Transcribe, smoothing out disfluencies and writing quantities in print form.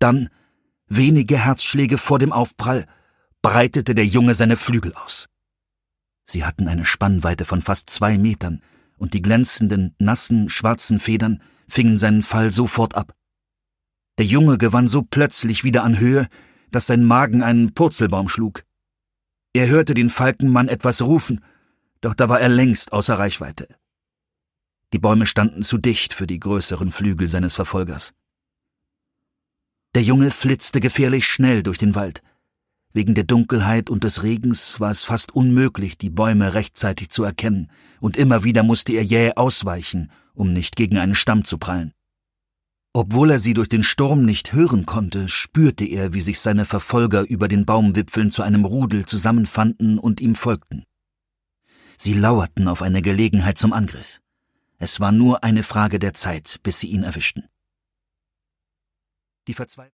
Dann, wenige Herzschläge vor dem Aufprall, breitete der Junge seine Flügel aus. Sie hatten eine Spannweite von fast 2 Metern, und die glänzenden, nassen, schwarzen Federn fingen seinen Fall sofort ab. Der Junge gewann so plötzlich wieder an Höhe, dass sein Magen einen Purzelbaum schlug. Er hörte den Falkenmann etwas rufen, doch da war er längst außer Reichweite. Die Bäume standen zu dicht für die größeren Flügel seines Verfolgers. Der Junge flitzte gefährlich schnell durch den Wald. Wegen der Dunkelheit und des Regens war es fast unmöglich, die Bäume rechtzeitig zu erkennen, und immer wieder musste er jäh ausweichen, um nicht gegen einen Stamm zu prallen. Obwohl er sie durch den Sturm nicht hören konnte, spürte er, wie sich seine Verfolger über den Baumwipfeln zu einem Rudel zusammenfanden und ihm folgten. Sie lauerten auf eine Gelegenheit zum Angriff. Es war nur eine Frage der Zeit, bis sie ihn erwischten. Die